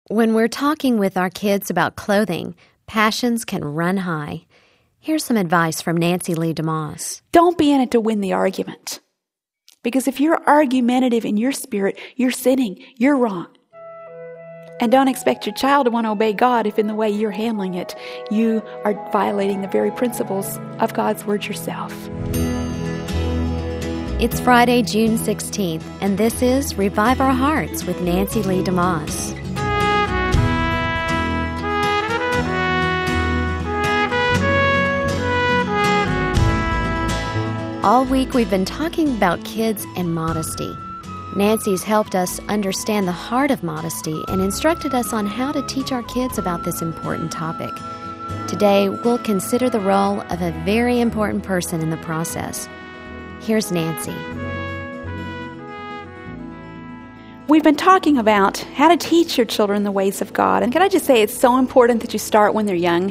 When we're talking with our kids about clothing, passions can run high. Here's some advice from Nancy Lee DeMoss. Don't be in it to win the argument. Because if you're argumentative in your spirit, you're sinning, you're wrong. And don't expect your child to want to obey God if in the way you're handling it, you are violating the very principles of God's Word yourself. It's Friday, June 16th, and this is Revive Our Hearts with Nancy Lee DeMoss. All week we've been talking about kids and modesty. Nancy's helped us understand the heart of modesty and instructed us on how to teach our kids about this important topic. Today, we'll consider the role of a very important person in the process. Here's Nancy. We've been talking about how to teach your children the ways of God. And can I just say it's so important that you start when they're young?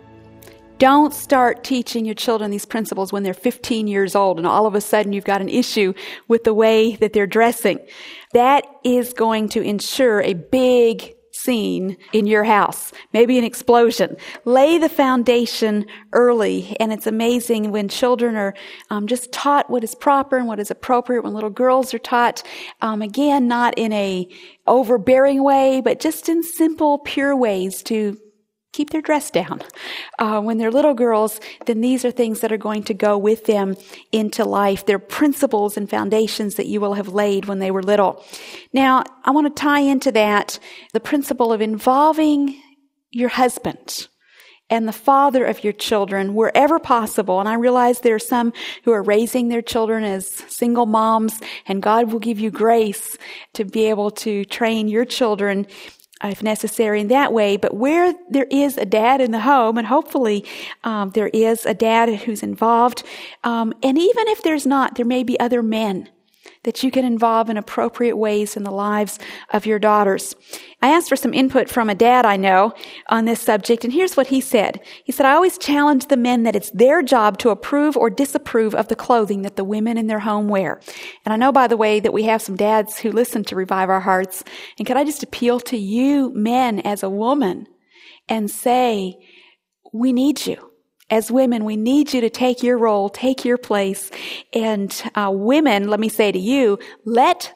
Don't start teaching your children these principles when they're 15 years old and all of a sudden you've got an issue with the way that they're dressing. That is going to ensure a big scene in your house, maybe an explosion. Lay the foundation early, and it's amazing when children are just taught what is proper and what is appropriate, when little girls are taught, again, not in a overbearing way, but just in simple, pure ways to keep their dress down. When they're little girls, then these are things that are going to go with them into life. They're principles and foundations that you will have laid when they were little. Now, I want to tie into that the principle of involving your husband and the father of your children wherever possible. And I realize there are some who are raising their children as single moms, and God will give you grace to be able to train your children if necessary in that way. But where there is a dad in the home, and hopefully there is a dad who's involved, and even if there's not, there may be other men that you can involve in appropriate ways in the lives of your daughters. I asked for some input from a dad I know on this subject, and here's what he said. He said, I always challenge the men that it's their job to approve or disapprove of the clothing that the women in their home wear. And I know, by the way, that we have some dads who listen to Revive Our Hearts. And could I just appeal to you men as a woman and say, we need you. As women, we need you to take your role, take your place. And women, let me say to you, let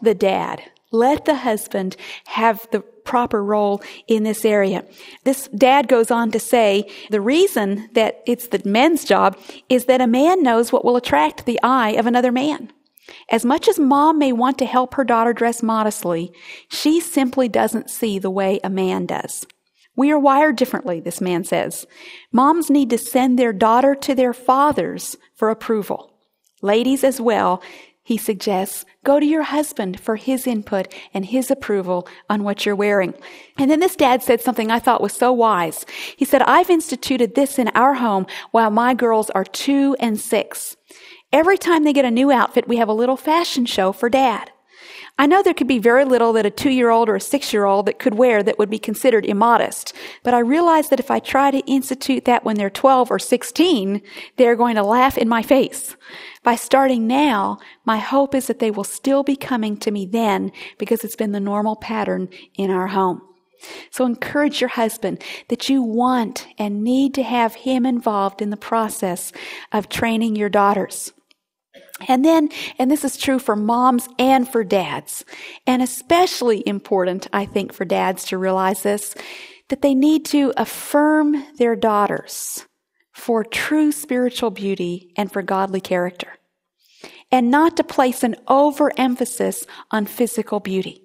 the husband have the proper role in this area. This dad goes on to say, the reason that it's the men's job is that a man knows what will attract the eye of another man. As much as mom may want to help her daughter dress modestly, she simply doesn't see the way a man does. We are wired differently, this man says. Moms need to send their daughter to their fathers for approval. Ladies as well, he suggests, go to your husband for his input and his approval on what you're wearing. And then this dad said something I thought was so wise. He said, I've instituted this in our home while my girls are 2 and 6. Every time they get a new outfit, we have a little fashion show for dad. I know there could be very little that a 2-year-old or a 6-year-old that could wear that would be considered immodest. But I realize that if I try to institute that when they're 12 or 16, they're going to laugh in my face. By starting now, my hope is that they will still be coming to me then because it's been the normal pattern in our home. So encourage your husband that you want and need to have him involved in the process of training your daughters. And then, and this is true for moms and for dads, and especially important, I think, for dads to realize this, that they need to affirm their daughters for true spiritual beauty and for godly character, and not to place an overemphasis on physical beauty.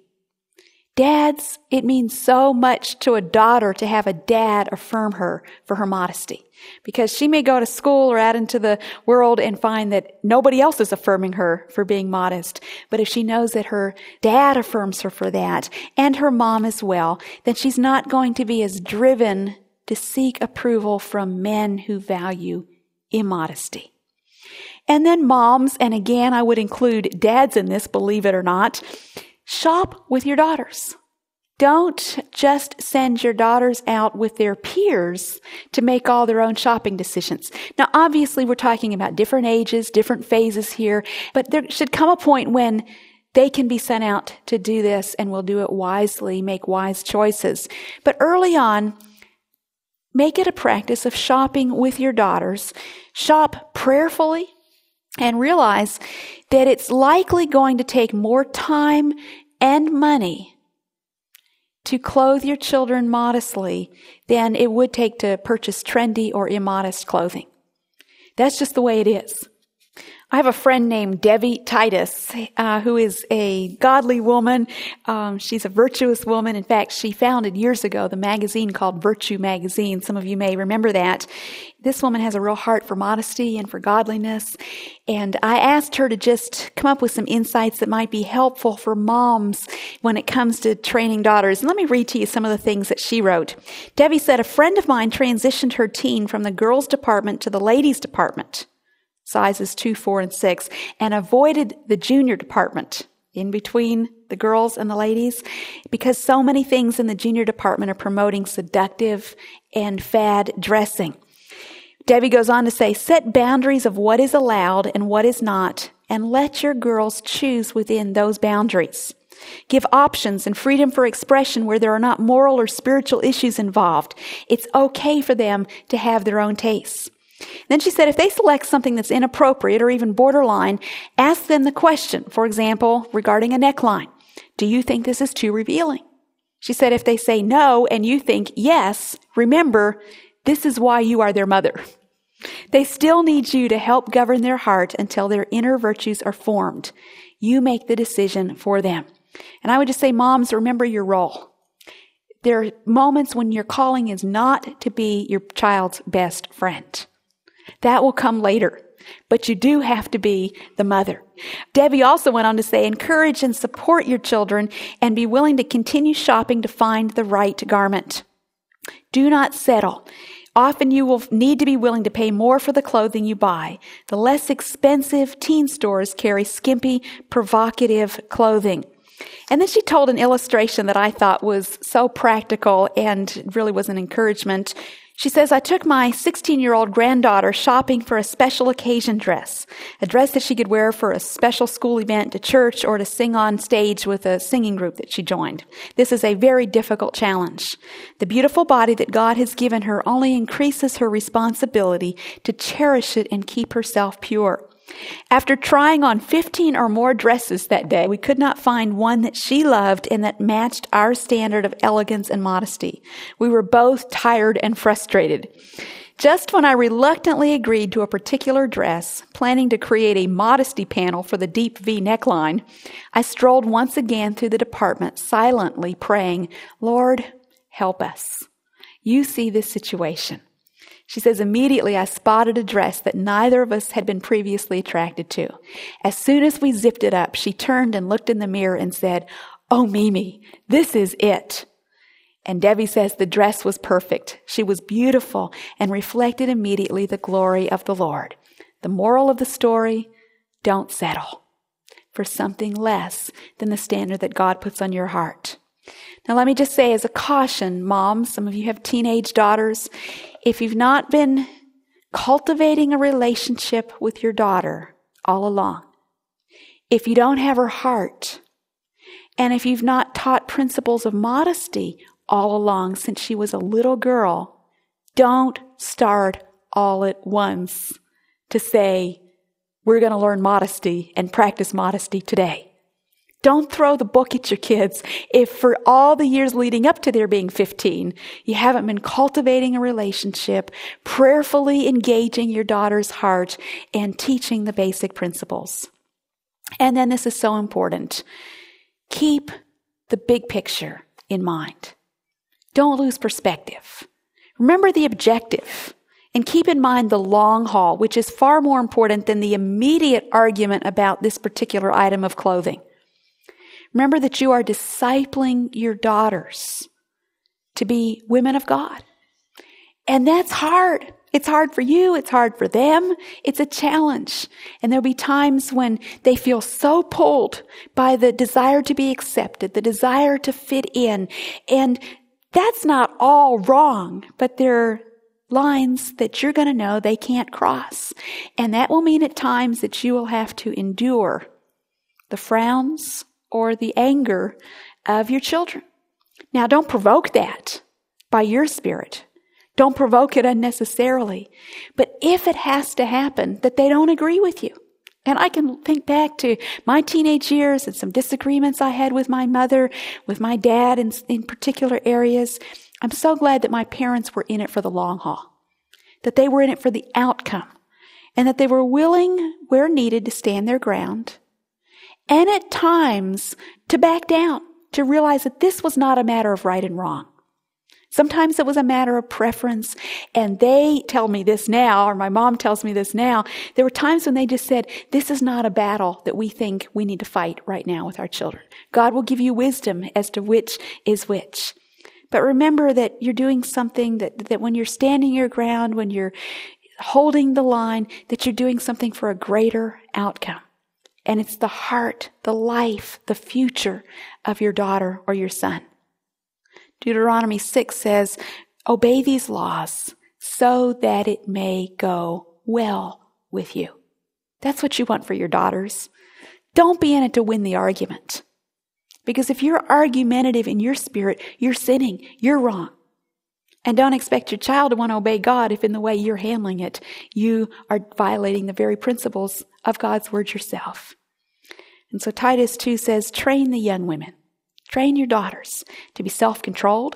Dads, it means so much to a daughter to have a dad affirm her for her modesty. Because she may go to school or out into the world and find that nobody else is affirming her for being modest. But if she knows that her dad affirms her for that, and her mom as well, then she's not going to be as driven to seek approval from men who value immodesty. And then moms, and again I would include dads in this, believe it or not, shop with your daughters. Don't just send your daughters out with their peers to make all their own shopping decisions. Now, obviously, we're talking about different ages, different phases here, but there should come a point when they can be sent out to do this and will do it wisely, make wise choices. But early on, make it a practice of shopping with your daughters. Shop prayerfully and realize that it's likely going to take more time and money to clothe your children modestly than it would take to purchase trendy or immodest clothing. That's just the way it is. I have a friend named Debbie Titus, who is a godly woman. She's a virtuous woman. In fact, she founded years ago the magazine called Virtue Magazine. Some of you may remember that. This woman has a real heart for modesty and for godliness. And I asked her to just come up with some insights that might be helpful for moms when it comes to training daughters. And let me read to you some of the things that she wrote. Debbie said, "A friend of mine transitioned her teen from the girls' department to the ladies' department, sizes 2, 4, and 6, and avoided the junior department in between the girls and the ladies because so many things in the junior department are promoting seductive and fad dressing." Debbie goes on to say, "Set boundaries of what is allowed and what is not, and let your girls choose within those boundaries. Give options and freedom for expression where there are not moral or spiritual issues involved. It's okay for them to have their own tastes." Then she said, if they select something that's inappropriate or even borderline, ask them the question, for example, regarding a neckline. Do you think this is too revealing? She said, if they say no and you think yes, remember, this is why you are their mother. They still need you to help govern their heart until their inner virtues are formed. You make the decision for them. And I would just say, moms, remember your role. There are moments when your calling is not to be your child's best friend. That will come later, but you do have to be the mother. Debbie also went on to say, encourage and support your children and be willing to continue shopping to find the right garment. Do not settle. Often you will need to be willing to pay more for the clothing you buy. The less expensive teen stores carry skimpy, provocative clothing. And then she told an illustration that I thought was so practical and really was an encouragement. She says, I took my 16-year-old granddaughter shopping for a special occasion dress, a dress that she could wear for a special school event, to church, or to sing on stage with a singing group that she joined. This is a very difficult challenge. The beautiful body that God has given her only increases her responsibility to cherish it and keep herself pure. After trying on 15 or more dresses that day, we could not find one that she loved and that matched our standard of elegance and modesty. We were both tired and frustrated. Just when I reluctantly agreed to a particular dress, planning to create a modesty panel for the deep V neckline, I strolled once again through the department, silently praying, Lord, help us. You see this situation. She says, immediately I spotted a dress that neither of us had been previously attracted to. As soon as we zipped it up, she turned and looked in the mirror and said, oh, Mimi, this is it. And Debbie says the dress was perfect. She was beautiful and reflected immediately the glory of the Lord. The moral of the story, don't settle for something less than the standard that God puts on your heart. Now, let me just say as a caution, moms, some of you have teenage daughters, if you've not been cultivating a relationship with your daughter all along, if you don't have her heart, and if you've not taught principles of modesty all along since she was a little girl, don't start all at once to say, we're going to learn modesty and practice modesty today. Don't throw the book at your kids if for all the years leading up to their being 15, you haven't been cultivating a relationship, prayerfully engaging your daughter's heart, and teaching the basic principles. And then this is so important. Keep the big picture in mind. Don't lose perspective. Remember the objective. And keep in mind the long haul, which is far more important than the immediate argument about this particular item of clothing. Remember that you are discipling your daughters to be women of God. And that's hard. It's hard for you. It's hard for them. It's a challenge. And there'll be times when they feel so pulled by the desire to be accepted, the desire to fit in. And that's not all wrong, but there are lines that you're going to know they can't cross. And that will mean at times that you will have to endure the frowns, or the anger of your children. Now, don't provoke that by your spirit. Don't provoke it unnecessarily. But if it has to happen, that they don't agree with you. And I can think back to my teenage years and some disagreements I had with my mother, with my dad in particular areas. I'm so glad that my parents were in it for the long haul, that they were in it for the outcome, and that they were willing, where needed, to stand their ground, and at times to back down, to realize that this was not a matter of right and wrong. Sometimes it was a matter of preference, and they tell me this now, or my mom tells me this now. There were times when they just said, this is not a battle that we think we need to fight right now with our children. God will give you wisdom as to which is which. But remember that you're doing something that when you're standing your ground, when you're holding the line, that you're doing something for a greater outcome. And it's the heart, the life, the future of your daughter or your son. Deuteronomy 6 says, obey these laws so that it may go well with you. That's what you want for your daughters. Don't be in it to win the argument. Because if you're argumentative in your spirit, you're sinning, you're wrong. And don't expect your child to want to obey God if in the way you're handling it, you are violating the very principles of God's word yourself. And so Titus 2 says, train the young women. Train your daughters to be self-controlled,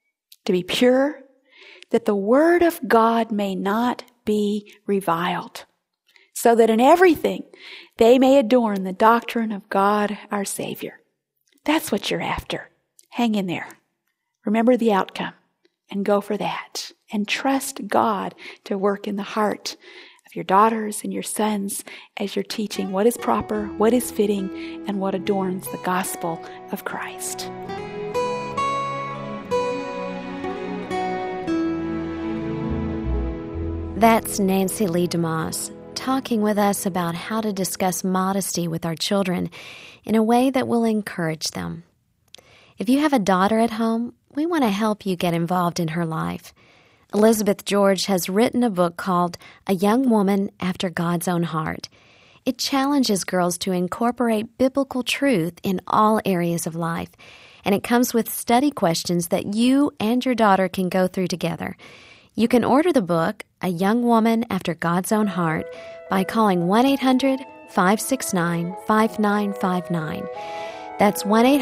to be pure, that the word of God may not be reviled, so that in everything they may adorn the doctrine of God our Savior. That's what you're after. Hang in there. Remember the outcome and go for that. And trust God to work in the heart of your daughters and your sons as you're teaching what is proper, what is fitting, and what adorns the gospel of Christ. That's Nancy Lee DeMoss talking with us about how to discuss modesty with our children in a way that will encourage them. If you have a daughter at home, we want to help you get involved in her life. Elizabeth George has written a book called A Young Woman After God's Own Heart. It challenges girls to incorporate biblical truth in all areas of life, and it comes with study questions that you and your daughter can go through together. You can order the book, A Young Woman After God's Own Heart, by calling 1-800-569-5959. That's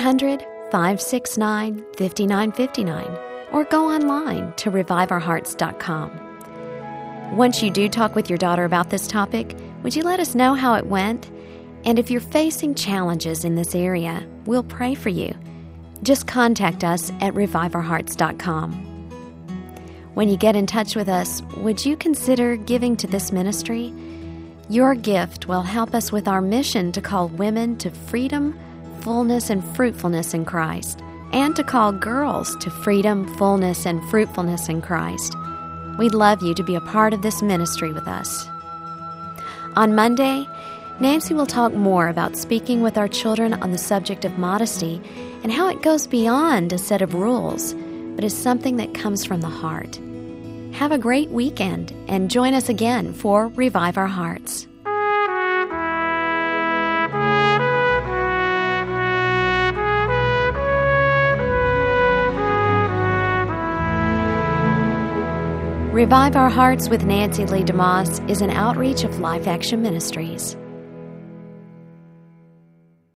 1-800-569-5959. Or go online to reviveourhearts.com. Once you do talk with your daughter about this topic, would you let us know how it went? And if you're facing challenges in this area, we'll pray for you. Just contact us at reviveourhearts.com. When you get in touch with us, would you consider giving to this ministry? Your gift will help us with our mission to call women to freedom, fullness, and fruitfulness in Christ, and to call girls to freedom, fullness, and fruitfulness in Christ. We'd love you to be a part of this ministry with us. On Monday, Nancy will talk more about speaking with our children on the subject of modesty and how it goes beyond a set of rules, but is something that comes from the heart. Have a great weekend and join us again for Revive Our Hearts. Revive Our Hearts with Nancy Lee DeMoss is an outreach of Life Action Ministries.